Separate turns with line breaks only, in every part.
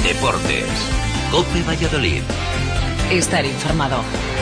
Deportes. COPE Valladolid.
Estar informado.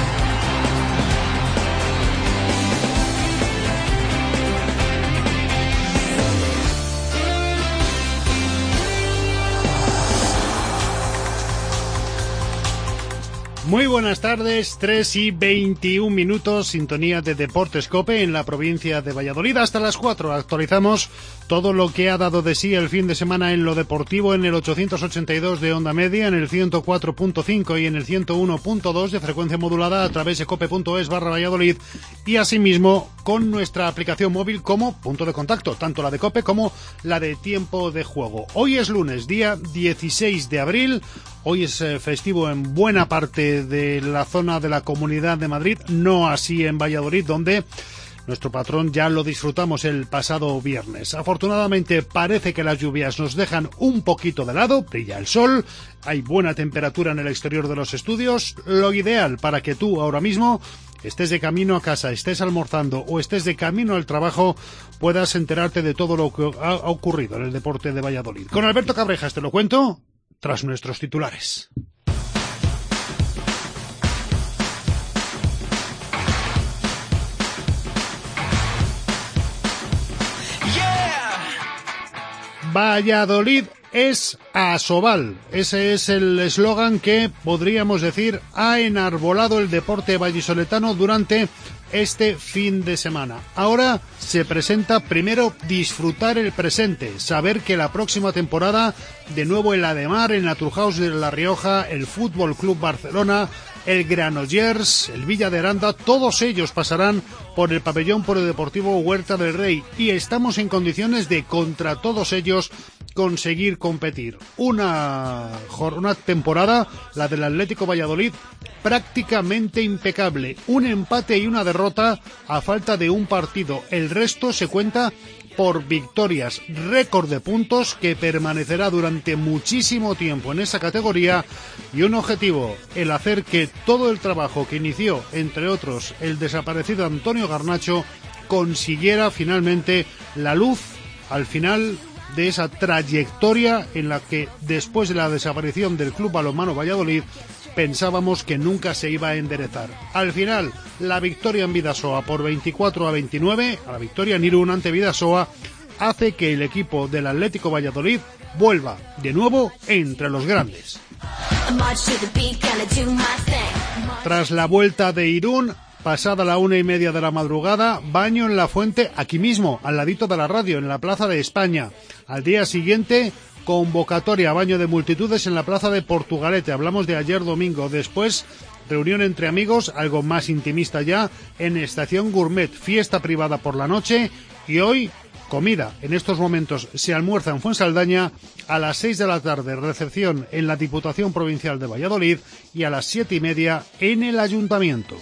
Muy buenas tardes, 3:21, sintonía de Deportes COPE en la provincia de Valladolid. Hasta las 4 actualizamos todo lo que ha dado de sí el fin de semana en lo deportivo en el 882 de onda media, en el 104.5 y en el 101.2 de frecuencia modulada a través de cope.es/Valladolid y asimismo con nuestra aplicación móvil como punto de contacto, tanto la de COPE como la de Tiempo de Juego. Hoy es lunes, día 16 de abril. Hoy es festivo en buena parte de la zona de la Comunidad de Madrid, no así en Valladolid, donde nuestro patrón ya lo disfrutamos el pasado viernes. Afortunadamente parece que las lluvias nos dejan un poquito de lado, brilla el sol, hay buena temperatura en el exterior de los estudios, lo ideal para que tú ahora mismo estés de camino a casa, estés almorzando o estés de camino al trabajo, puedas enterarte de todo lo que ha ocurrido en el deporte de Valladolid. Con Alberto Cabrejas te lo cuento tras nuestros titulares. Valladolid es Asobal. Ese es el eslogan que, podríamos decir, ha enarbolado el deporte vallisoletano durante este fin de semana. Ahora se presenta primero disfrutar el presente, saber que la próxima temporada, de nuevo el Ademar, el Naturhaus de La Rioja, el Fútbol Club Barcelona, el Granollers, el Villa de Aranda, todos ellos pasarán por el pabellón polideportivo Huerta del Rey y estamos en condiciones de, contra todos ellos, conseguir competir. Una temporada, la del Atlético Valladolid, prácticamente impecable. Un empate y una derrota a falta de un partido. El resto se cuenta por victorias, récord de puntos que permanecerá durante muchísimo tiempo en esa categoría y un objetivo, el hacer que todo el trabajo que inició, entre otros, el desaparecido Antonio Garnacho, consiguiera finalmente la luz al final de esa trayectoria en la que, después de la desaparición del Club Balonmano Valladolid, pensábamos que nunca se iba a enderezar. Al final, la victoria en Bidasoa por 24-29, a la victoria en Irún ante Bidasoa, hace que el equipo del Atlético Valladolid vuelva de nuevo entre los grandes. Tras la vuelta de Irún, pasada la 1:30 de la madrugada, baño en la fuente, aquí mismo, al ladito de la radio, en la Plaza de España. Al día siguiente, convocatoria a baño de multitudes en la Plaza de Portugalete. Hablamos de ayer domingo. Después, reunión entre amigos, algo más intimista ya, en Estación Gourmet. Fiesta privada por la noche y hoy, comida. En estos momentos se almuerza en Fuensaldaña. A las 6 de la tarde, recepción en la Diputación Provincial de Valladolid y a las 7:30 en el Ayuntamiento.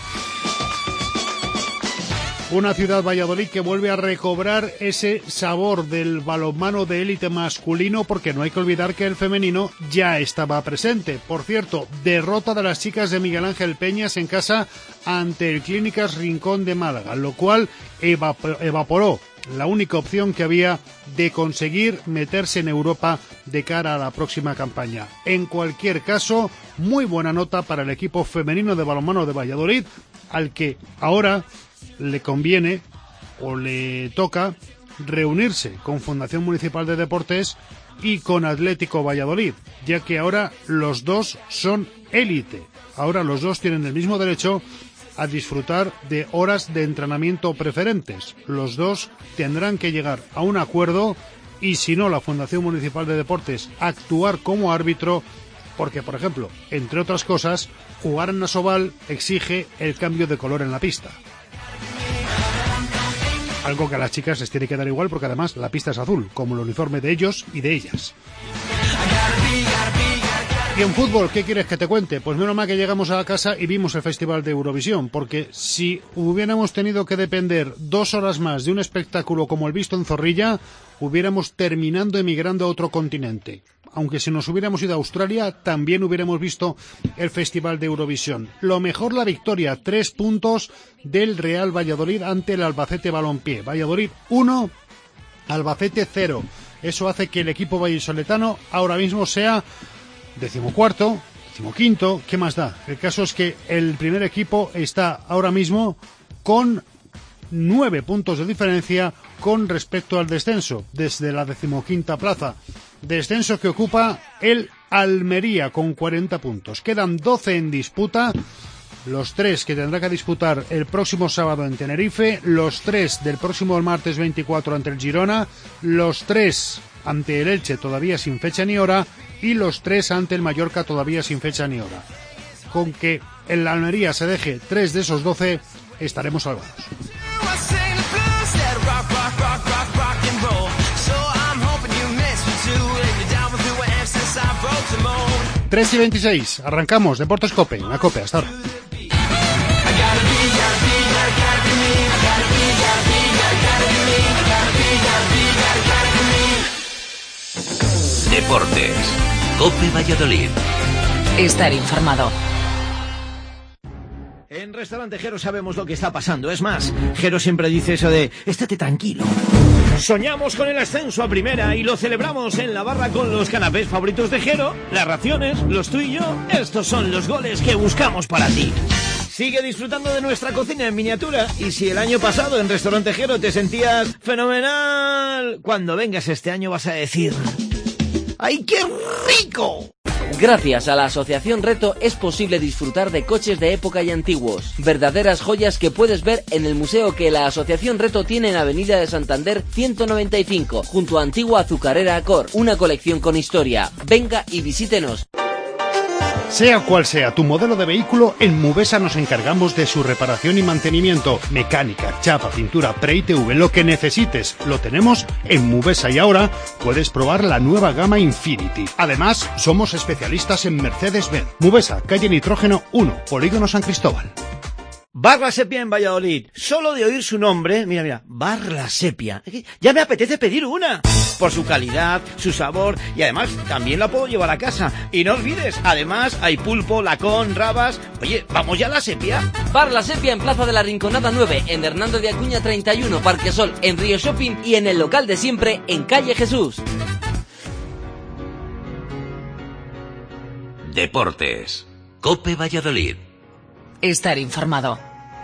Una ciudad, Valladolid, que vuelve a recobrar ese sabor del balonmano de élite masculino, porque no hay que olvidar que el femenino ya estaba presente. Por cierto, derrota de las chicas de Miguel Ángel Peñas en casa ante el Clínicas Rincón de Málaga, lo cual evaporó la única opción que había de conseguir meterse en Europa de cara a la próxima campaña. En cualquier caso, muy buena nota para el equipo femenino de balonmano de Valladolid, al que ahora le conviene o le toca reunirse con Fundación Municipal de Deportes y con Atlético Valladolid, ya que ahora los dos son élite. Ahora los dos tienen el mismo derecho a disfrutar de horas de entrenamiento preferentes. Los dos tendrán que llegar a un acuerdo y, si no, la Fundación Municipal de Deportes actuar como árbitro, porque, por ejemplo, entre otras cosas, jugar en Asobal exige el cambio de color en la pista. Algo que a las chicas les tiene que dar igual, porque además la pista es azul, como el uniforme de ellos y de ellas. Y en fútbol, ¿qué quieres que te cuente? Pues menos mal que llegamos a casa y vimos el Festival de Eurovisión, porque si hubiéramos tenido que depender 2 horas más de un espectáculo como el visto en Zorrilla, hubiéramos terminado emigrando a otro continente. Aunque si nos hubiéramos ido a Australia, también hubiéramos visto el Festival de Eurovisión. Lo mejor, la victoria, 3 puntos del Real Valladolid ante el Albacete Balompié. Valladolid 1, Albacete 0. Eso hace que el equipo vallisoletano ahora mismo sea 14º, 15º, ¿qué más da? El caso es que el primer equipo está ahora mismo con 9 puntos de diferencia con respecto al descenso, desde la 15ª plaza. Descenso que ocupa el Almería con 40 puntos. Quedan 12 en disputa. Los 3 que tendrá que disputar el próximo sábado en Tenerife, los 3 del próximo martes 24 ante el Girona, los 3 ante el Elche todavía sin fecha ni hora y los 3 ante el Mallorca todavía sin fecha ni hora. Con que el Almería se deje 3 de esos 12 estaremos salvados. 3:26, arrancamos Deportes Cope, la Cope, hasta ahora.
Deportes, Cope Valladolid.
Estar informado.
En Restaurante Jero sabemos lo que está pasando. Es más, Jero siempre dice eso de estate tranquilo. Soñamos con el ascenso a primera y lo celebramos en la barra con los canapés favoritos de Jero, las raciones, los tú y yo. Estos son los goles que buscamos para ti. Sigue disfrutando de nuestra cocina en miniatura y si el año pasado en Restaurante Jero te sentías fenomenal, cuando vengas este año vas a decir ¡ay, qué rico!
Gracias a la Asociación Reto es posible disfrutar de coches de época y antiguos, verdaderas joyas que puedes ver en el museo que la Asociación Reto tiene en Avenida de Santander 195, junto a Antigua Azucarera Acor, una colección con historia. Venga y visítenos.
Sea cual sea tu modelo de vehículo, en Mubesa nos encargamos de su reparación y mantenimiento. Mecánica, chapa, pintura, pre-ITV, lo que necesites, lo tenemos en Mubesa y ahora puedes probar la nueva gama Infinity. Además, somos especialistas en Mercedes-Benz. Mubesa, calle Nitrógeno 1, Polígono San Cristóbal.
Bar La Sepia en Valladolid. Solo de oír su nombre, mira, Bar La Sepia. Ya me apetece pedir una. Por su calidad, su sabor y además también la puedo llevar a casa. Y no olvides, además hay pulpo, lacón, rabas. Oye, ¿vamos ya a La Sepia?
Bar La Sepia en Plaza de la Rinconada 9, en Hernando de Acuña 31, Parque Sol, en Río Shopping y en el local de siempre, en Calle Jesús.
Deportes, Cope Valladolid.
Estar informado.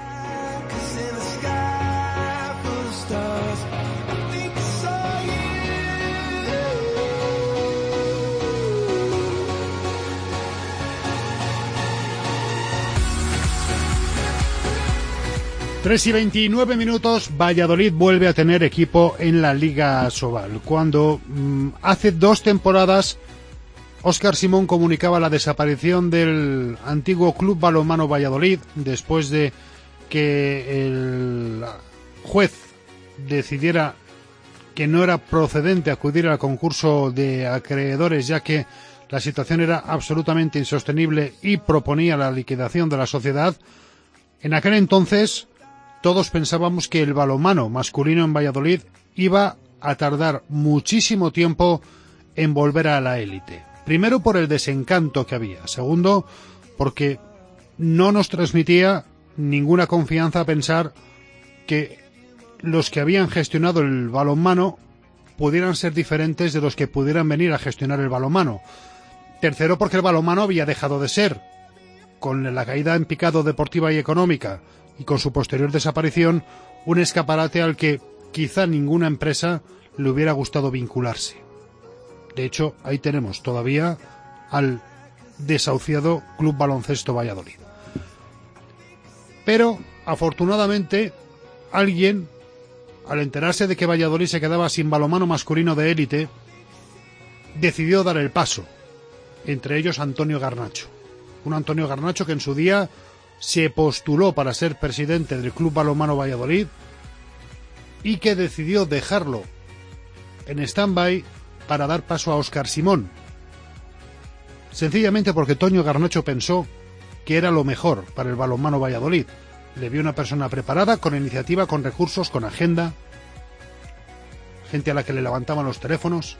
Tres y 29 minutos, Valladolid vuelve a tener equipo en la Liga Asobal. Cuando hace 2 temporadas Óscar Simón comunicaba la desaparición del antiguo Club Balonmano Valladolid después de que el juez decidiera que no era procedente acudir al concurso de acreedores, ya que la situación era absolutamente insostenible y proponía la liquidación de la sociedad. En aquel entonces todos pensábamos que el balonmano masculino en Valladolid iba a tardar muchísimo tiempo en volver a la élite. Primero por el desencanto que había, segundo porque no nos transmitía ninguna confianza pensar que los que habían gestionado el balonmano pudieran ser diferentes de los que pudieran venir a gestionar el balonmano. Tercero porque el balonmano había dejado de ser, con la caída en picado deportiva y económica y con su posterior desaparición, un escaparate al que quizá ninguna empresa le hubiera gustado vincularse. De hecho, ahí tenemos todavía al desahuciado Club Baloncesto Valladolid. Pero, afortunadamente, alguien, al enterarse de que Valladolid se quedaba sin balonmano masculino de élite, decidió dar el paso. Entre ellos Antonio Garnacho. Un Antonio Garnacho que en su día se postuló para ser presidente del Club Balonmano Valladolid y que decidió dejarlo en stand-by para dar paso a Óscar Simón, sencillamente porque Toño Garnacho pensó que era lo mejor para el balonmano Valladolid. Le vio una persona preparada, con iniciativa, con recursos, con agenda, gente a la que le levantaban los teléfonos,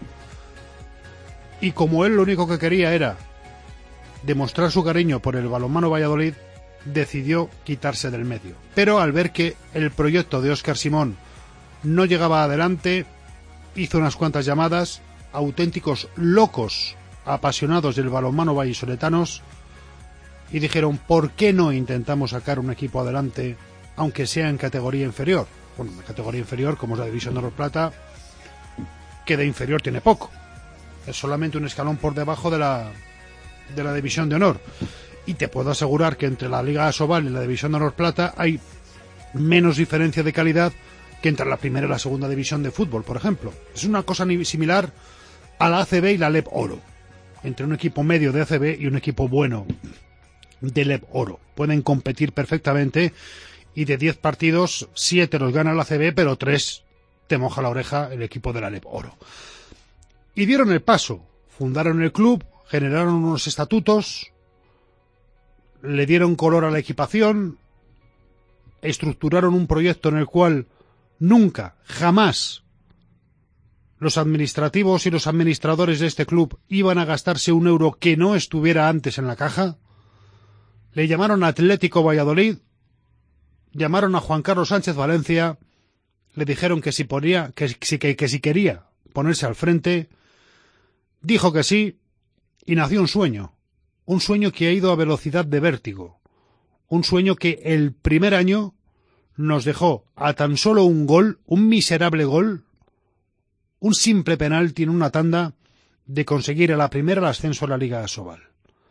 y como él lo único que quería era demostrar su cariño por el balonmano Valladolid, decidió quitarse del medio. Pero al ver que el proyecto de Óscar Simón no llegaba adelante, hizo unas cuantas llamadas, auténticos locos apasionados del balonmano vallisoletanos y dijeron, ¿por qué no intentamos sacar un equipo adelante, aunque sea en categoría inferior? Bueno, una categoría inferior, como es la División de Honor Plata, que de inferior tiene poco. Es solamente un escalón por debajo de la División de Honor. Y te puedo asegurar que entre la Liga ASOVAL y la División de Honor Plata hay menos diferencia de calidad que entre la primera y la segunda división de fútbol, por ejemplo. Es una cosa similar a la ACB y la LEP Oro, entre un equipo medio de ACB y un equipo bueno de LEP Oro. Pueden competir perfectamente y de 10 partidos, 7 los gana la ACB, pero 3 te moja la oreja el equipo de la LEP Oro. Y dieron el paso, fundaron el club, generaron unos estatutos, le dieron color a la equipación, estructuraron un proyecto en el cual nunca, jamás, los administrativos y los administradores de este club iban a gastarse un euro que no estuviera antes en la caja. Le llamaron Atlético Valladolid, llamaron a Juan Carlos Sánchez Valencia, le dijeron que si quería ponerse al frente, dijo que sí, y nació un sueño que ha ido a velocidad de vértigo, un sueño que el primer año nos dejó a tan solo un gol, un miserable gol, un simple penalti en una tanda de conseguir a la primera el ascenso a la Liga ASOVAL.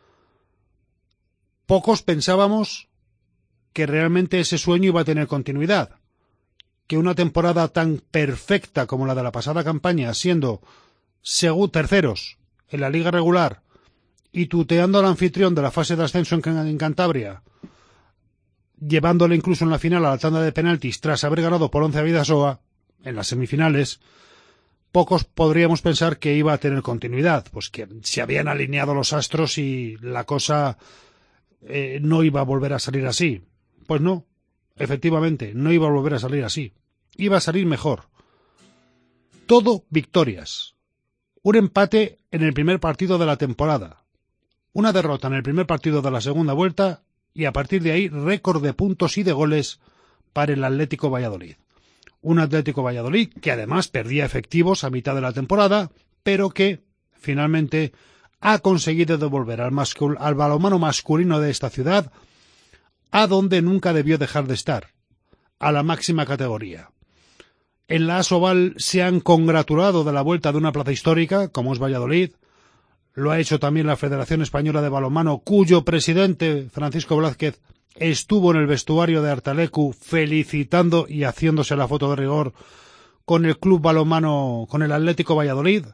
Pocos pensábamos que realmente ese sueño iba a tener continuidad, que una temporada tan perfecta como la de la pasada campaña, siendo terceros en la liga regular y tuteando al anfitrión de la fase de ascenso en Cantabria, llevándole incluso en la final a la tanda de penaltis tras haber ganado por 11 a Bidasoa en las semifinales, pocos podríamos pensar que iba a tener continuidad, pues que se habían alineado los astros y la cosa no iba a volver a salir así. Pues no, efectivamente, no iba a volver a salir así. Iba a salir mejor. Todo victorias. Un empate en el primer partido de la temporada. Una derrota en el primer partido de la segunda vuelta y a partir de ahí récord de puntos y de goles para el Atlético Valladolid. Un Atlético Valladolid que además perdía efectivos a mitad de la temporada, pero que finalmente ha conseguido devolver al balonmano masculino de esta ciudad a donde nunca debió dejar de estar, a la máxima categoría. En la ASOVAL se han congratulado de la vuelta de una plaza histórica, como es Valladolid. Lo ha hecho también la Federación Española de Balonmano, cuyo presidente, Francisco Blázquez, estuvo en el vestuario de Artalecu felicitando y haciéndose la foto de rigor con el club balonmano, con el Atlético Valladolid.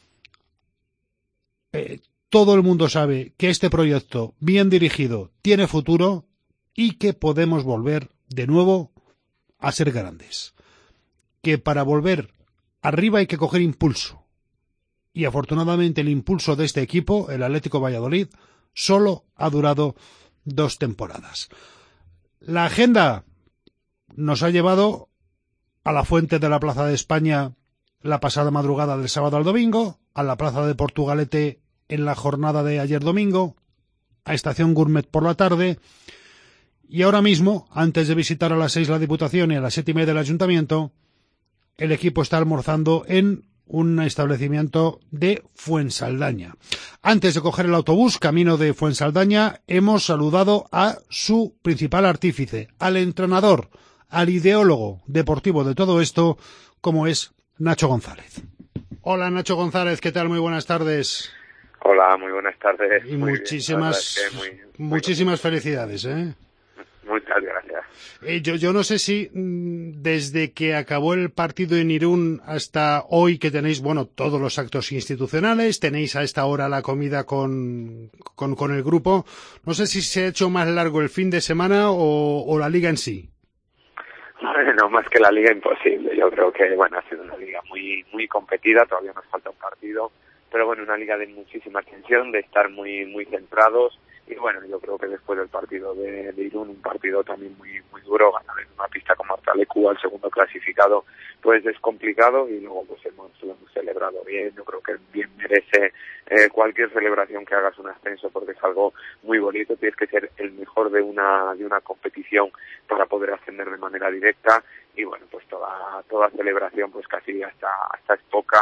Todo el mundo sabe que este proyecto, bien dirigido, tiene futuro y que podemos volver de nuevo a ser grandes. Que para volver arriba hay que coger impulso. Y afortunadamente el impulso de este equipo, el Atlético Valladolid, solo ha durado 2 temporadas. La agenda nos ha llevado a la fuente de la Plaza de España la pasada madrugada del sábado al domingo, a la Plaza de Portugalete en la jornada de ayer domingo, a Estación Gourmet por la tarde, y ahora mismo, antes de visitar a las 6 la Diputación y a las 7:30 el Ayuntamiento, el equipo está almorzando en un establecimiento de Fuensaldaña. Antes de coger el autobús, camino de Fuensaldaña, hemos saludado a su principal artífice, al entrenador, al ideólogo deportivo de todo esto, como es Nacho González. Hola Nacho González, ¿qué tal? Muy buenas tardes.
Hola, muy buenas tardes.
Y
muy
muchísimas felicidades, ¿eh?
Muchas gracias.
Yo no sé si desde que acabó el partido en Irún hasta hoy, que tenéis, bueno, todos los actos institucionales, tenéis a esta hora la comida con el grupo, no sé si se ha hecho más largo el fin de semana o la liga en sí.
No, más que la liga, imposible. Yo creo que, bueno, ha sido una liga muy competida, todavía nos falta un partido, pero bueno, una liga de muchísima tensión, de estar muy centrados. Y bueno, yo creo que después del partido de Irún, un partido también muy duro, ganar en una pista como Artalecu al segundo clasificado, pues es complicado, y luego pues lo hemos celebrado bien. Yo creo que bien merece cualquier celebración que hagas un ascenso, porque es algo muy bonito. Tienes que ser el mejor de una competición para poder ascender de manera directa, y bueno, pues toda celebración pues casi hasta es poca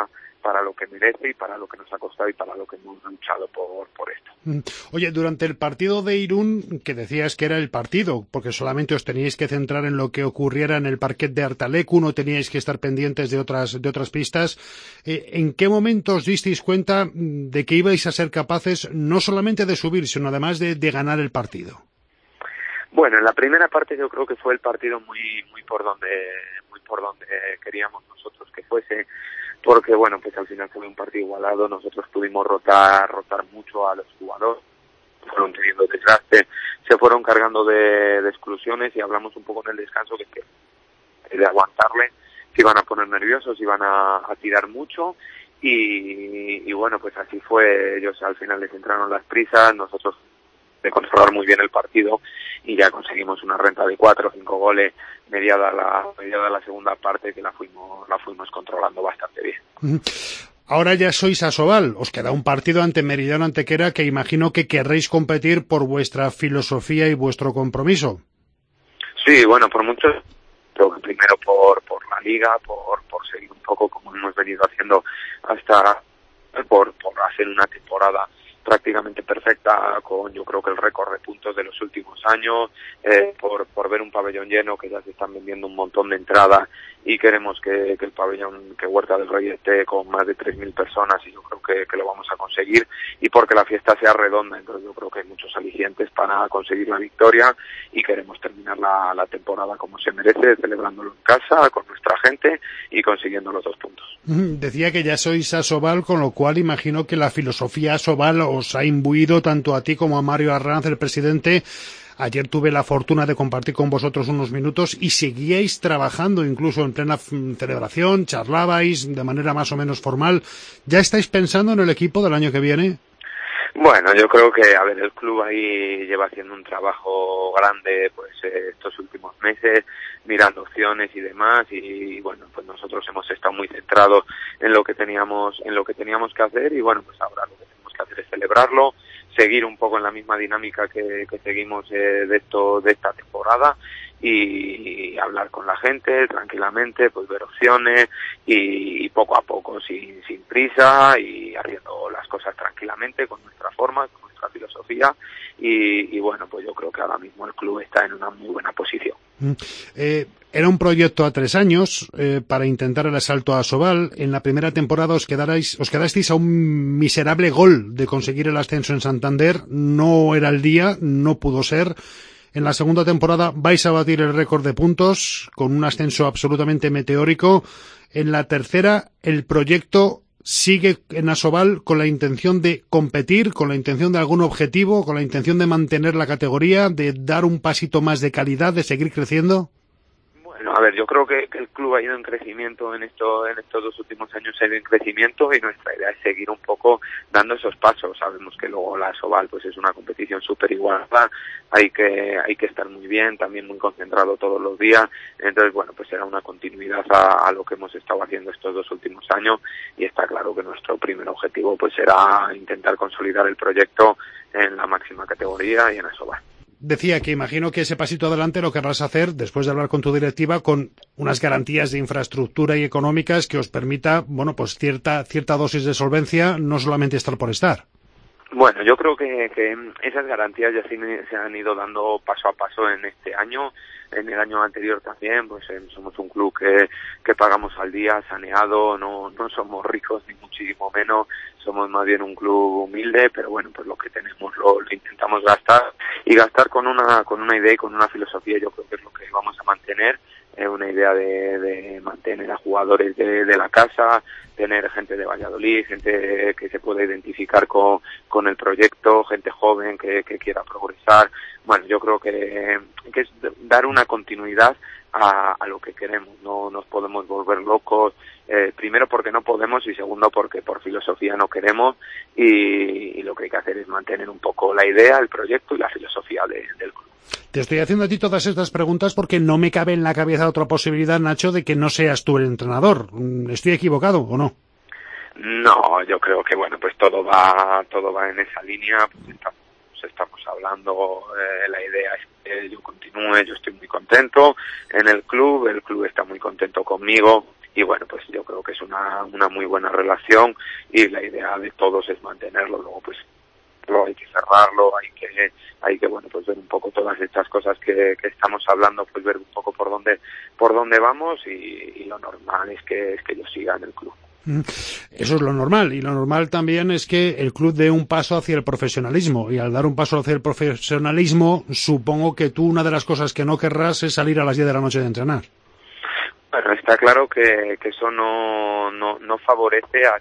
para lo que merece y para lo que nos ha costado y para lo que hemos luchado por esto.
Oye, durante el partido de Irún, que decías que era el partido, porque solamente os teníais que centrar en lo que ocurriera en el parquet de Artalecu, no teníais que estar pendientes de otras pistas, ¿en qué momento os disteis cuenta de que ibais a ser capaces no solamente de subir, sino además de ganar el partido?
Bueno, en la primera parte yo creo que fue el partido muy por donde queríamos nosotros que fuese, porque bueno, pues al final fue un partido igualado, nosotros pudimos rotar mucho a los jugadores, fueron teniendo desgaste, se fueron cargando de exclusiones y hablamos un poco en el descanso que de aguantarle, se iban a poner nerviosos, iban a tirar mucho y bueno, pues así fue, ellos al final les entraron las prisas, nosotros de controlar muy bien el partido y ya conseguimos una renta de 4 o 5 goles mediada la segunda parte que la fuimos controlando bastante bien.
Ahora ya sois Asobal, os queda un partido ante Meridiano Antequera que imagino que querréis competir por vuestra filosofía y vuestro compromiso.
Sí, bueno, por mucho, creo que primero por la liga, por seguir un poco como hemos venido haciendo hasta por hacer una temporada prácticamente perfecta, con yo creo que el récord de puntos de los últimos años, por ver un pabellón lleno, que ya se están vendiendo un montón de entradas y queremos que el pabellón, que Huerta del Rey esté con más de 3.000 personas y yo creo que lo vamos a conseguir, y porque la fiesta sea redonda, entonces yo creo que hay muchos alicientes para conseguir la victoria y queremos terminar la temporada como se merece, celebrándolo en casa, con nuestra gente y consiguiendo los 2 puntos.
Decía que ya sois Asobal, con lo cual imagino que la filosofía Asobal os ha imbuido tanto a ti como a Mario Arranz, el presidente. Ayer tuve la fortuna de compartir con vosotros unos minutos y seguíais trabajando incluso en plena celebración, charlabais de manera más o menos formal. ¿Ya estáis pensando en el equipo del año que viene?
Bueno, yo creo que, a ver, el club ahí lleva haciendo un trabajo grande pues estos últimos meses, mirando opciones y demás, y bueno, pues nosotros hemos estado muy centrados en lo que teníamos que hacer, y bueno, pues ahora lo que tenemos que hacer es celebrarlo, seguir un poco en la misma dinámica que seguimos de esta temporada y hablar con la gente tranquilamente, pues ver opciones y poco a poco, sin prisa y haciendo las cosas tranquilamente con nuestra forma, con nuestra filosofía y bueno, pues yo creo que ahora mismo el club está en una muy buena posición.
Era un proyecto a 3 años para intentar el asalto a Asobal. En la primera temporada os quedasteis a un miserable gol de conseguir el ascenso en Santander. No era el día, no pudo ser. En la segunda temporada vais a batir el récord de puntos con un ascenso absolutamente meteórico. En la tercera, el proyecto sigue en Asobal con la intención de competir, con la intención de algún objetivo, con la intención de mantener la categoría, de dar un pasito más de calidad, de seguir creciendo.
Bueno, a ver, yo creo que el club ha ido en crecimiento en estos 2 últimos años, ha ido en crecimiento y nuestra idea es seguir un poco dando esos pasos. Sabemos que luego la Asobal pues es una competición súper igualada, hay que estar muy bien, también muy concentrado todos los días, entonces bueno, pues será una continuidad a lo que hemos estado haciendo estos 2 últimos años y está claro que nuestro primer objetivo pues será intentar consolidar el proyecto en la máxima categoría y en Asobal.
Decía que imagino que ese pasito adelante lo querrás hacer después de hablar con tu directiva con unas garantías de infraestructura y económicas que os permita, bueno, pues cierta dosis de solvencia, no solamente estar por estar.
Bueno, yo creo que esas garantías ya se han ido dando paso a paso en este año. En el año anterior también, pues somos un club que pagamos al día, saneado, no somos ricos ni muchísimo menos, somos más bien un club humilde, pero bueno, pues lo que tenemos lo intentamos gastar y gastar con una idea y con una filosofía. Yo creo que es lo que vamos a mantener, una idea de mantener a jugadores de la casa, tener gente de Valladolid, gente que se pueda identificar con el proyecto, gente joven que quiera progresar. Bueno, yo creo que es dar una continuidad a lo que queremos. No nos podemos volver locos, primero porque no podemos y segundo porque por filosofía no queremos y lo que hay que hacer es mantener un poco la idea, el proyecto y la filosofía del club.
Te estoy haciendo a ti todas estas preguntas porque no me cabe en la cabeza otra posibilidad, Nacho, de que no seas tú el entrenador. ¿Estoy equivocado o no?
No, yo creo que bueno, pues todo va en esa línea. Pues estamos hablando, la idea es que yo continúe, yo estoy muy contento en el club está muy contento conmigo bueno, pues yo creo que es una muy buena relación y la idea de todos es mantenerlo. Luego pues hay que cerrarlo, hay que bueno, pues ver un poco todas estas cosas que estamos hablando, pues ver un poco por dónde vamos y lo normal es que yo siga en el club.
Eso es lo normal, y lo normal también es que el club dé un paso hacia el profesionalismo, y al dar un paso hacia el profesionalismo, supongo que tú una de las cosas que no querrás es salir a las 10 de la noche de entrenar.
Bueno, está claro que eso no favorece a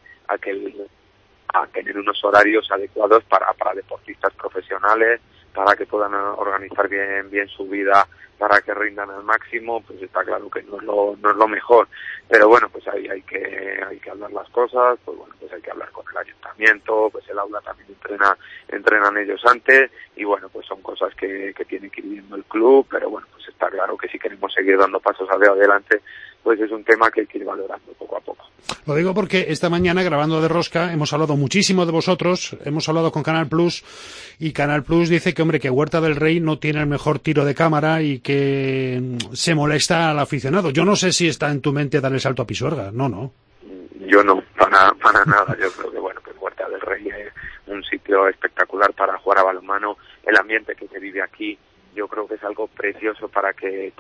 tener unos horarios adecuados para deportistas profesionales, para que puedan organizar bien su vida, para que rindan al máximo. Pues está claro que no es lo mejor, pero bueno, pues ahí hay que hablar las cosas. Pues bueno, pues hay que hablar con el ayuntamiento, pues el aula también entrenan ellos antes, y bueno, pues son cosas que tiene que ir viendo el club, pero bueno, pues está claro que si queremos seguir dando pasos hacia adelante, pues es un tema que hay que ir valorando poco a poco.
Lo digo porque esta mañana, grabando de Rosca, hemos hablado muchísimo de vosotros, hemos hablado con Canal Plus, y Canal Plus dice que, hombre, que Huerta del Rey no tiene el mejor tiro de cámara y que se molesta al aficionado. Yo no sé si está en tu mente dar el salto a Pisuerga, no.
Yo no, para nada. Yo creo que, bueno, pues Huerta del Rey es un sitio espectacular para jugar a balonmano. El ambiente que se vive aquí, yo creo que es algo precioso para que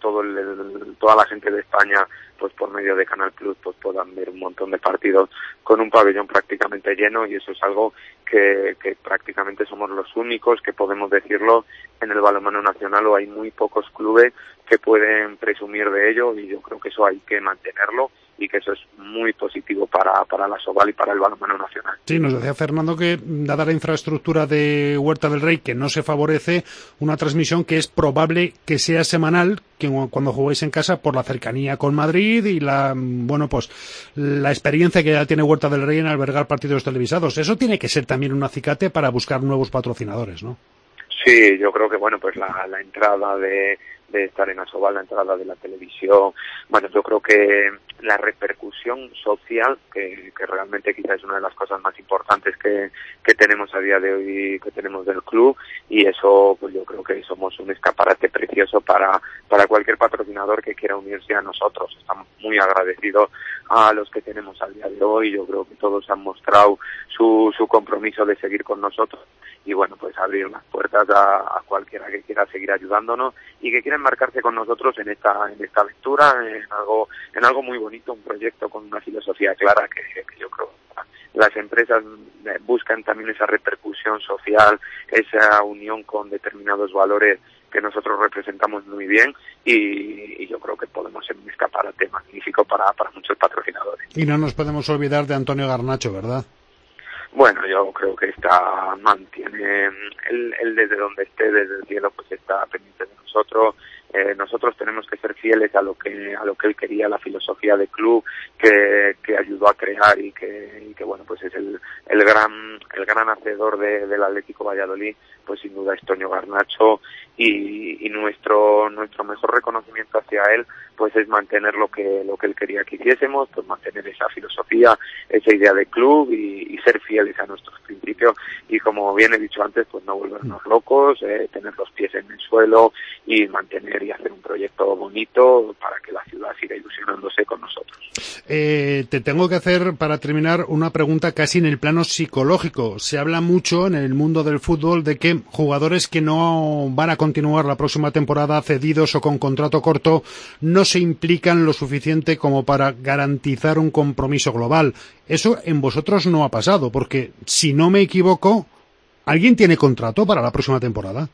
toda la gente de España, pues por medio de Canal Plus, pues puedan ver un montón de partidos con un pabellón prácticamente lleno, y eso es algo que prácticamente somos los únicos que podemos decirlo en el balonmano nacional, o hay muy pocos clubes que pueden presumir de ello, y yo creo que eso hay que mantenerlo y que eso es muy positivo para la Asobal y para el balonmano nacional.
Sí, nos decía Fernando que, dada la infraestructura de Huerta del Rey, que no se favorece una transmisión que es probable que sea semanal, que cuando juguéis en casa, por la cercanía con Madrid y la experiencia que ya tiene Huerta del Rey en albergar partidos televisados. Eso tiene que ser también un acicate para buscar nuevos patrocinadores, ¿no?
Sí, yo creo que, bueno, pues la entrada de estar en Asobal, la entrada de la televisión, bueno, yo creo que la repercusión social, que realmente quizás es una de las cosas más importantes que tenemos a día de hoy, que tenemos del club, y eso, pues yo creo que somos un escaparate precioso para cualquier patrocinador que quiera unirse a nosotros. Estamos muy agradecidos a los que tenemos al día de hoy. Yo creo que todos han mostrado su compromiso de seguir con nosotros, y bueno, pues abrir las puertas a cualquiera que quiera seguir ayudándonos y que quiera embarcarse con nosotros en esta aventura, en algo muy bonito, un proyecto con una filosofía clara que yo creo que las empresas buscan también esa repercusión social, esa unión con determinados valores que nosotros representamos muy bien, y yo creo que podemos ser un escaparate magnífico para muchos patrocinadores.
Y no nos podemos olvidar de Antonio Garnacho, ¿verdad?
Bueno, yo creo que mantiene, él desde donde esté, desde el cielo, pues está pendiente de nosotros. Nosotros tenemos que ser fieles a lo que él quería, la filosofía de club que ayudó a crear, y que bueno, pues es el gran hacedor del Atlético Valladolid, pues sin duda es Toño Garnacho, y nuestro mejor reconocimiento hacia él, pues es mantener lo que él quería que hiciésemos, pues mantener esa filosofía, esa idea de club, y ser fieles a nuestros principios, y como bien he dicho antes, pues no volvernos locos, tener los pies en el suelo y mantener y hacer un proyecto bonito para que la ciudad siga ilusionándose con nosotros.
Te tengo que hacer, para terminar, una pregunta casi en el plano psicológico. Se habla mucho en el mundo del fútbol de que jugadores que no van a continuar la próxima temporada cedidos o con contrato corto no se implican lo suficiente como para garantizar un compromiso global. Eso en vosotros no ha pasado, porque si no me equivoco, ¿alguien tiene contrato para la próxima temporada?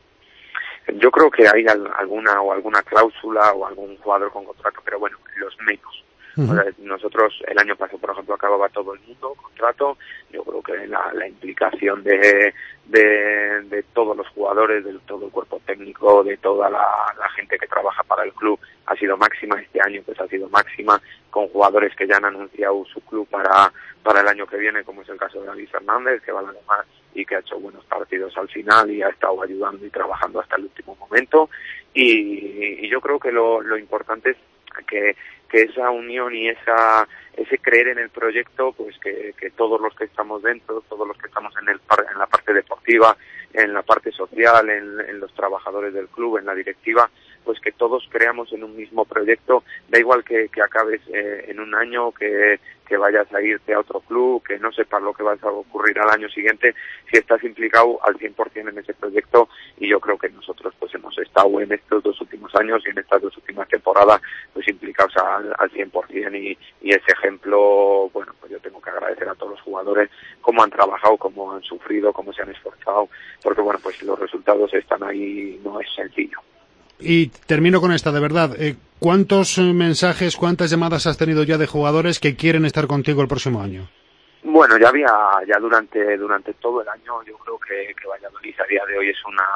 Yo creo que hay alguna cláusula o algún jugador con contrato, pero bueno, los menos. O sea, nosotros el año pasado, por ejemplo, acababa todo el mundo contrato. Yo creo que la implicación de todos los jugadores, de todo el cuerpo técnico, de toda la gente que trabaja para el club ha sido máxima. Este año pues ha sido máxima, con jugadores que ya han anunciado su club para el año que viene, como es el caso de David Fernández, que va a la demás y que ha hecho buenos partidos al final y ha estado ayudando y trabajando hasta el último momento. Y yo creo que lo importante es que esa unión y ese creer en el proyecto, pues que todos los que estamos dentro, todos los que estamos en la parte deportiva, en la parte social, en los trabajadores del club, en la directiva, pues pues que todos creamos en un mismo proyecto, da igual que acabes en un año, que vayas a irte a otro club, que no sepas lo que va a ocurrir al año siguiente, si estás implicado al 100% en ese proyecto, y yo creo que nosotros pues hemos estado en estos 2 últimos años y en estas 2 últimas temporadas pues implicados al 100%, y ese ejemplo, bueno, pues yo tengo que agradecer a todos los jugadores cómo han trabajado, cómo han sufrido, cómo se han esforzado, porque bueno, pues los resultados están ahí, no es sencillo.
Y termino con esta, de verdad. ¿Cuántos mensajes, cuántas llamadas has tenido ya de jugadores que quieren estar contigo el próximo año?
Bueno, ya durante todo el año, yo creo que Valladolid a día de hoy es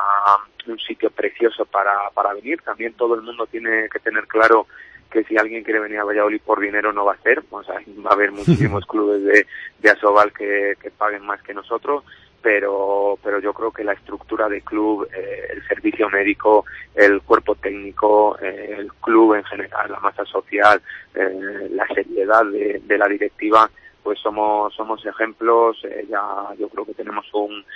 un sitio precioso para venir. También todo el mundo tiene que tener claro que si alguien quiere venir a Valladolid por dinero no va a ser. O sea, va a haber muchísimos clubes de Asobal que paguen más que nosotros. Pero yo creo que la estructura del club, el servicio médico, el cuerpo técnico, el club en general, la masa social, la seriedad de la directiva, pues somos ejemplos. Ya yo creo que tenemos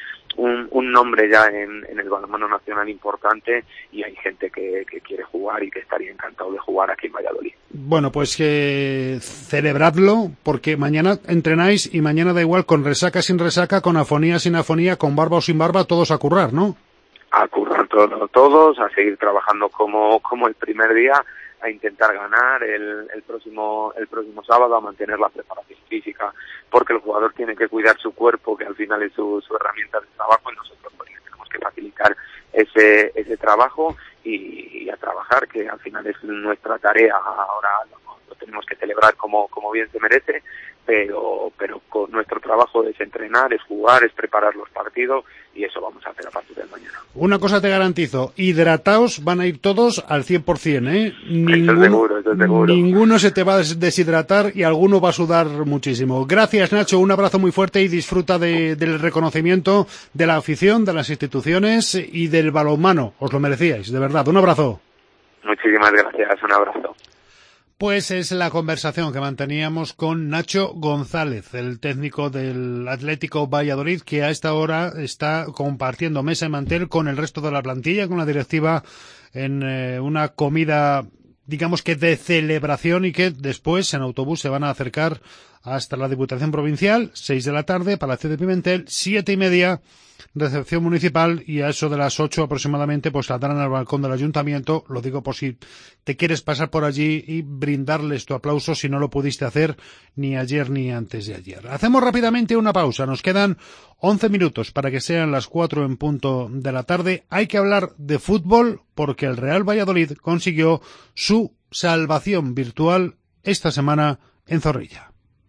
un nombre ya en el balonmano nacional importante, y hay gente que quiere jugar y que estaría encantado de jugar aquí en Valladolid.
Bueno, pues que celebradlo, porque mañana entrenáis y mañana da igual, con resaca, sin resaca, con afonía, sin afonía, con barba o sin barba, todos a currar, ¿no? A
currar todos, a seguir trabajando como el primer día, a intentar ganar el próximo sábado, a mantener la preparación física, porque el jugador tiene que cuidar su cuerpo, que al final es su herramienta de trabajo, y nosotros pues tenemos que facilitar ese trabajo y a trabajar, que al final es nuestra tarea. Ahora lo tenemos que celebrar como bien se merece, pero con nuestro trabajo es entrenar, es jugar, es preparar los partidos, y eso vamos a hacer a partir de mañana.
Una cosa te garantizo, hidrataos van a ir todos al 100%, ¿eh?
Eso seguro.
Ninguno se te va a deshidratar y alguno va a sudar muchísimo. Gracias, Nacho, un abrazo muy fuerte y disfruta del reconocimiento de la afición, de las instituciones y del balonmano. Os lo merecíais, de verdad. Un abrazo.
Muchísimas gracias, un abrazo.
Pues es la conversación que manteníamos con Nacho González, el técnico del Atlético Valladolid, que a esta hora está compartiendo mesa y mantel con el resto de la plantilla, con la directiva, en una comida, digamos que de celebración, y que después en autobús se van a acercar hasta la Diputación Provincial, 6 de la tarde, Palacio de Pimentel, 7:30, recepción municipal, y a eso de las 8 aproximadamente pues saldrán al balcón del ayuntamiento. Lo digo por si te quieres pasar por allí y brindarles tu aplauso si no lo pudiste hacer ni ayer ni antes de ayer. Hacemos rápidamente una pausa, nos quedan 11 minutos para que sean las 4 en punto de la tarde. Hay que hablar de fútbol porque el Real Valladolid consiguió su salvación virtual esta semana en Zorrilla.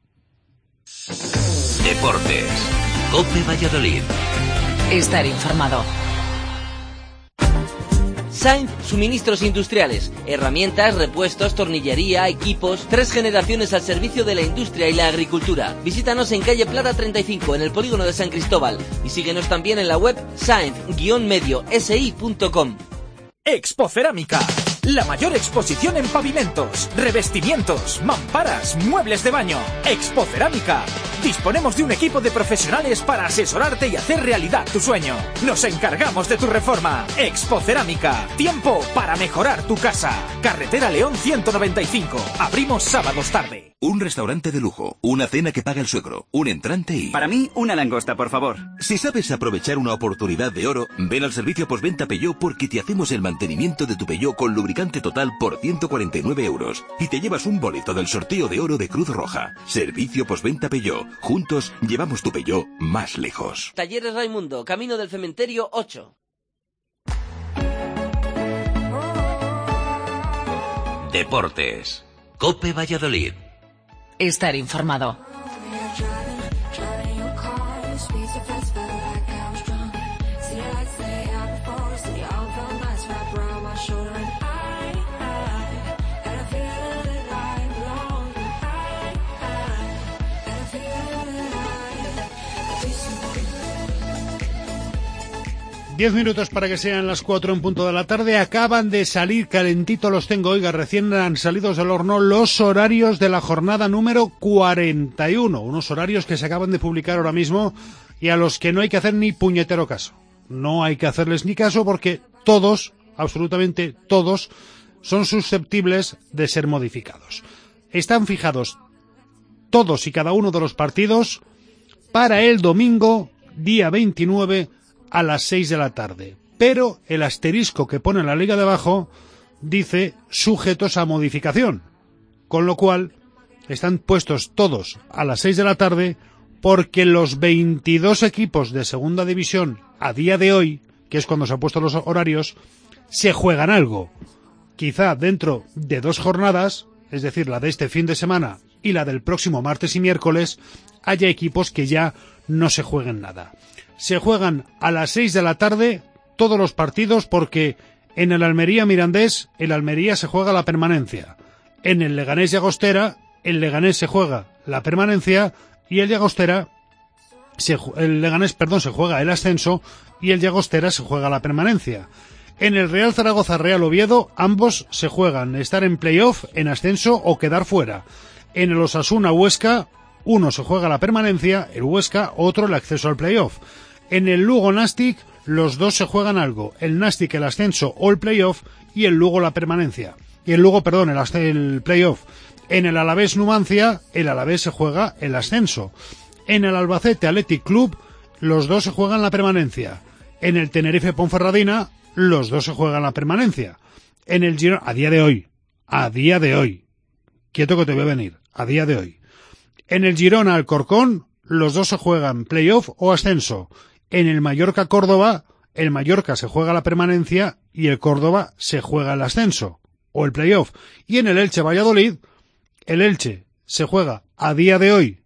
Deportes. COPE Valladolid.
Estar informado.
Sainz Suministros Industriales. Herramientas, repuestos, tornillería, equipos. 3 generaciones al servicio de la industria y la agricultura. Visítanos en calle Plata 35, en el polígono de San Cristóbal. Y síguenos también en la web sainz-medio-si.com.
Expo Cerámica. La mayor exposición en pavimentos, revestimientos, mamparas, muebles de baño. Expo Cerámica. Disponemos de un equipo de profesionales para asesorarte y hacer realidad tu sueño. Nos encargamos de tu reforma. Expo Cerámica. Tiempo para mejorar tu casa. Carretera León 195. Abrimos sábados tarde.
Un restaurante de lujo, una cena que paga el suegro, un entrante y...
Para mí, una langosta, por favor.
Si sabes aprovechar una oportunidad de oro, ven al servicio postventa Peugeot, porque te hacemos el mantenimiento de tu Peugeot con lubricante total por 149 euros. Y te llevas un boleto del sorteo de oro de Cruz Roja. Servicio postventa Peugeot. Juntos llevamos tu Peugeot más lejos.
Talleres Raimundo, Camino del Cementerio 8.
Deportes. COPE Valladolid.
Estar informado.
Diez minutos para que sean las 4 en punto de la tarde. Acaban de salir, calentitos los tengo, oiga, recién han salidos del horno los horarios de la jornada número 41. Unos horarios que se acaban de publicar ahora mismo y a los que no hay que hacer ni puñetero caso. No hay que hacerles ni caso porque todos, absolutamente todos, son susceptibles de ser modificados. Están fijados todos y cada uno de los partidos para el domingo, día 29, a las 6 de la tarde. Pero el asterisco que pone la liga de abajo dice sujetos a modificación, con lo cual están puestos todos a las 6 de la tarde porque los 22 equipos de segunda división a día de hoy, que es cuando se han puesto los horarios, se juegan algo. Quizá dentro de 2 jornadas, es decir, la de este fin de semana y la del próximo martes y miércoles, haya equipos que ya no se jueguen nada. Se juegan a las 6 de la tarde todos los partidos porque en el Almería Mirandés, el Almería se juega la permanencia. En el Leganés Llagostera, el Leganés se juega la permanencia y el Leganés se juega el ascenso y el Llagostera se juega la permanencia. En el Real Zaragoza Real Oviedo, ambos se juegan estar en playoff, en ascenso o quedar fuera. En el Osasuna Huesca, uno se juega la permanencia, el Huesca, otro el acceso al playoff. En el Lugo Nastic, los dos se juegan algo, el Nastic el ascenso o el playoff y el Lugo la permanencia. Y el Lugo, perdón, el playoff. En el Alavés Numancia, el Alavés se juega el ascenso. En el Albacete Athletic Club, los dos se juegan la permanencia. En el Tenerife Ponferradina, los dos se juegan la permanencia. En el Girona, a día de hoy, quieto que te voy a venir, a día de hoy. En el Girona Alcorcón, los dos se juegan playoff o ascenso. En el Mallorca Córdoba, el Mallorca se juega la permanencia y el Córdoba se juega el ascenso o el playoff. Y en el Elche Valladolid, el Elche se juega a día de hoy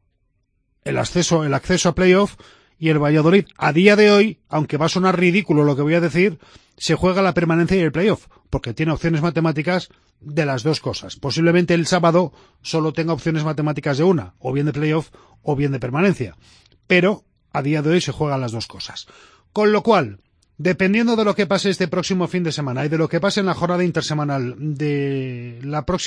el acceso a playoff y el Valladolid a día de hoy, aunque va a sonar ridículo lo que voy a decir, se juega la permanencia y el playoff, porque tiene opciones matemáticas de las dos cosas. Posiblemente el sábado solo tenga opciones matemáticas de una, o bien de playoff o bien de permanencia. Pero a día de hoy se juegan las dos cosas. Con lo cual, dependiendo de lo que pase este próximo fin de semana y de lo que pase en la jornada intersemanal de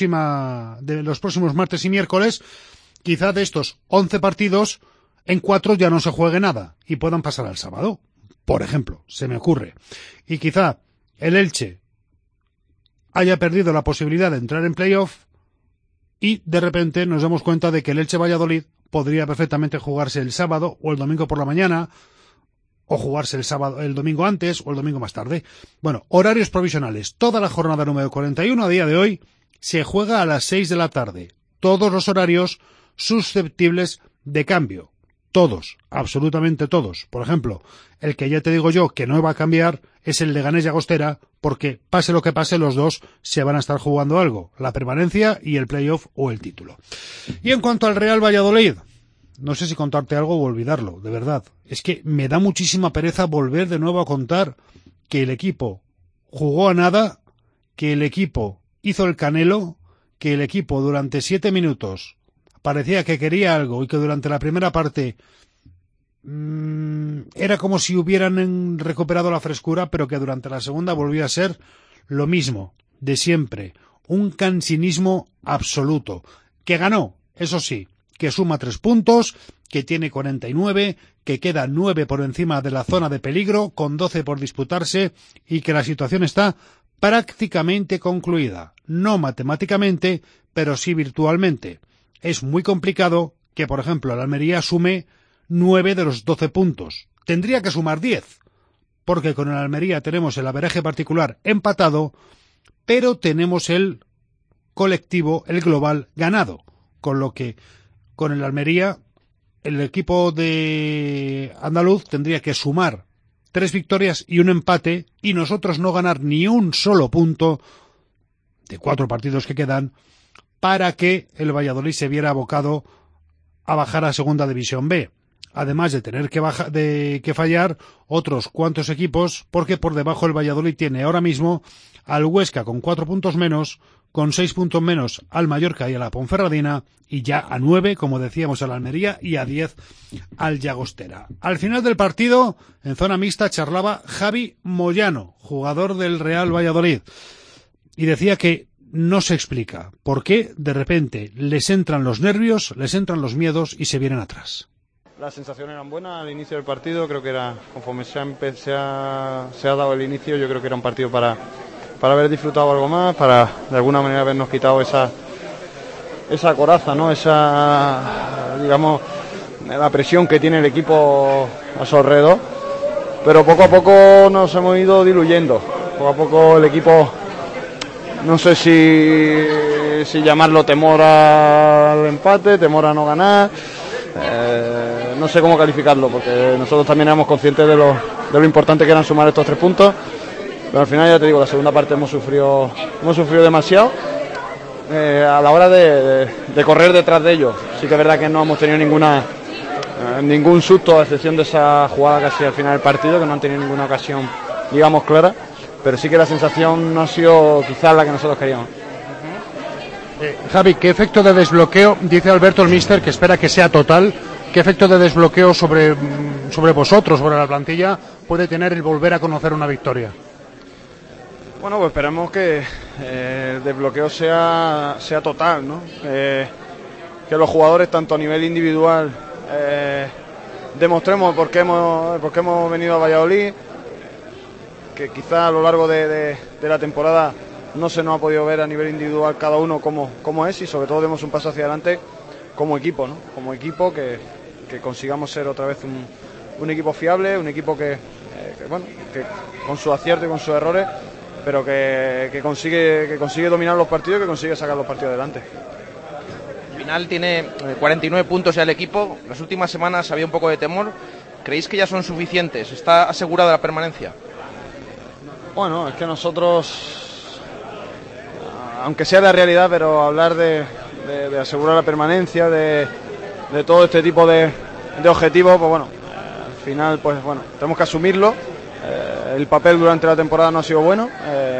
los próximos martes y miércoles, quizá de estos 11 partidos, en 4 ya no se juegue nada y puedan pasar al sábado. Por ejemplo, se me ocurre. Y quizá el Elche haya perdido la posibilidad de entrar en playoff y de repente nos damos cuenta de que el Elche Valladolid podría perfectamente jugarse el sábado o el domingo por la mañana, o jugarse el domingo antes o el domingo más tarde. Bueno, horarios provisionales. Toda la jornada número 41 a día de hoy se juega a las 6 de la tarde. Todos los horarios susceptibles de cambio. Todos, absolutamente todos. Por ejemplo, el que ya te digo yo que no va a cambiar es el Leganés Llagostera, porque pase lo que pase, los dos se van a estar jugando algo, la permanencia y el playoff o el título. Y en cuanto al Real Valladolid, no sé si contarte algo o olvidarlo, de verdad. Es que me da muchísima pereza volver de nuevo a contar que el equipo jugó a nada, que el equipo hizo el canelo, que el equipo durante 7 minutos parecía que quería algo y que durante la primera parte era como si hubieran recuperado la frescura, pero que durante la segunda volvía a ser lo mismo, de siempre. Un cansinismo absoluto. Que ganó, eso sí, que suma 3 puntos, que tiene 49, que queda 9 por encima de la zona de peligro, con 12 por disputarse, y que la situación está prácticamente concluida. No matemáticamente, pero sí virtualmente. Es muy complicado que, por ejemplo, el Almería sume 9 de los 12 puntos. Tendría que sumar 10, porque con el Almería tenemos el averaje particular empatado, pero tenemos el colectivo, el global, ganado. Con lo que, con el Almería, el equipo de andaluz tendría que sumar 3 victorias y un empate, y nosotros no ganar ni un solo punto de 4 partidos que quedan, para que el Valladolid se viera abocado a bajar a Segunda División B. Además de tener que fallar otros cuantos equipos, porque por debajo el Valladolid tiene ahora mismo al Huesca con 4 puntos menos, con 6 puntos menos al Mallorca y a la Ponferradina, y ya a 9, como decíamos, al Almería, y a 10 al Llagostera. Al final del partido, en zona mixta, charlaba Javi Moyano, jugador del Real Valladolid, y decía que no se explica por qué de repente les entran los nervios, les entran los miedos y se vienen atrás.
las sensaciones eran buenas al inicio del partido. Creo que era, conforme se ha dado el inicio, yo creo que era un partido para haber disfrutado algo más, para de alguna manera habernos quitado esa coraza, ¿no? Digamos, la presión que tiene el equipo a su alrededor. Pero poco a poco nos hemos ido diluyendo. Poco a poco el equipo, no sé si llamarlo temor al empate, temor a no ganar, no sé cómo calificarlo, porque nosotros también éramos conscientes de lo importante que eran sumar estos 3 puntos, pero al final, ya te digo, la segunda parte hemos sufrido demasiado a la hora de correr detrás de ellos. Sí que es verdad que no hemos tenido ningún susto, a excepción de esa jugada casi al final del partido, que no han tenido ninguna ocasión, digamos, clara, pero sí que la sensación no ha sido quizás la que nosotros queríamos.
Javi, ¿qué efecto de desbloqueo, dice Alberto el míster, que espera que sea total, qué efecto de desbloqueo sobre vosotros, sobre la plantilla, puede tener el volver a conocer una victoria?
Bueno, pues esperamos que el desbloqueo sea total, ¿no? Que los jugadores, tanto a nivel individual, demostremos por qué hemos venido a Valladolid, que quizá a lo largo de la temporada no se nos ha podido ver a nivel individual cada uno cómo es, y sobre todo demos un paso hacia adelante como equipo, ¿no? Como equipo, que consigamos ser otra vez un equipo fiable, un equipo que con su acierto y con sus errores, pero que consigue dominar los partidos, que consigue sacar los partidos adelante.
Al final tiene 49 puntos ya el equipo. Las últimas semanas había un poco de temor. ¿Creéis que ya son suficientes? ¿Está asegurada la permanencia?
Bueno, es que nosotros, aunque sea la realidad, pero hablar de asegurar la permanencia, de todo este tipo de objetivos, pues bueno, al final, pues bueno, tenemos que asumirlo. El papel durante la temporada no ha sido bueno.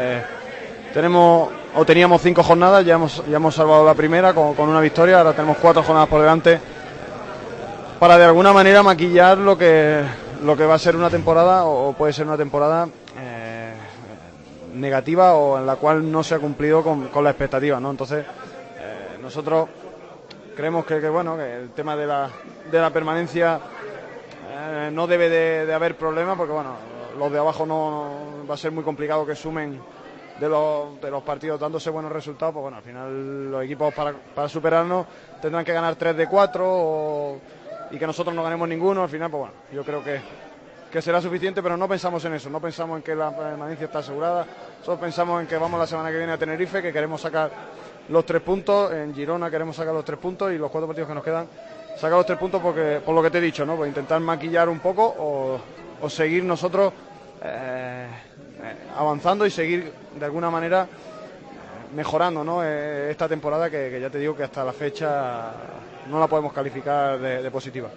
Teníamos 5 jornadas, ya hemos salvado la primera con una victoria. Ahora tenemos 4 jornadas por delante para de alguna manera maquillar lo que va a ser una temporada, o puede ser una temporada negativa, o en la cual no se ha cumplido con la expectativa, ¿no? Entonces nosotros creemos que el tema de la permanencia no debe de haber problema, porque bueno, los de abajo no va a ser muy complicado que sumen de los partidos dándose buenos resultados. Pues bueno, al final los equipos para superarnos tendrán que ganar 3 de 4 y que nosotros no ganemos ninguno. Al final, pues bueno, yo creo que será suficiente, pero no pensamos en eso, no pensamos en que la permanencia está asegurada. Solo pensamos en que vamos la semana que viene a Tenerife, que queremos sacar los 3 puntos, en Girona queremos sacar los 3 puntos, y los 4 partidos que nos quedan sacar los 3 puntos, porque por lo que te he dicho, ¿no? Pues intentar maquillar un poco o seguir nosotros avanzando y seguir de alguna manera mejorando, ¿no? Esta temporada que ya te digo que hasta la fecha no la podemos calificar de positiva.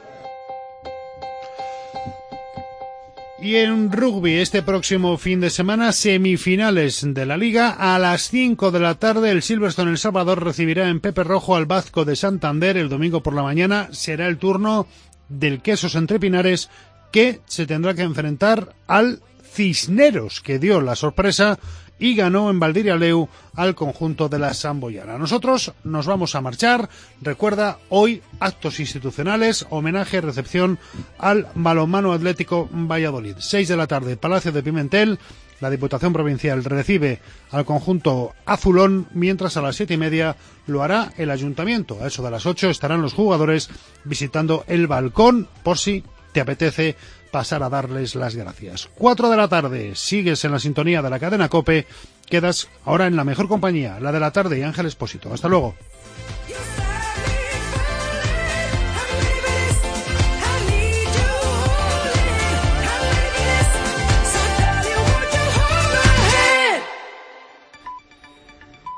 Y en rugby, este próximo fin de semana, semifinales de la Liga. A las 5 de la tarde, el Silverstone El Salvador recibirá en Pepe Rojo al Vazco de Santander. El domingo por la mañana será el turno del Quesos Entre Pinares, que se tendrá que enfrentar al Cisneros, que dio la sorpresa y ganó en Valdiraleu al conjunto de la Samboyana. Nosotros nos vamos a marchar. Recuerda, hoy actos institucionales, homenaje, recepción al Balonmano Atlético Valladolid. 6 de la tarde, Palacio de Pimentel. La Diputación Provincial recibe al conjunto azulón, mientras a las 7:30 lo hará el Ayuntamiento. A eso de las 8 estarán los jugadores visitando el balcón, por si te apetece pasar a darles las gracias. 4 de la tarde, sigues en la sintonía de la cadena COPE, quedas ahora en la mejor compañía, la de la tarde, y Ángel Expósito. Hasta luego.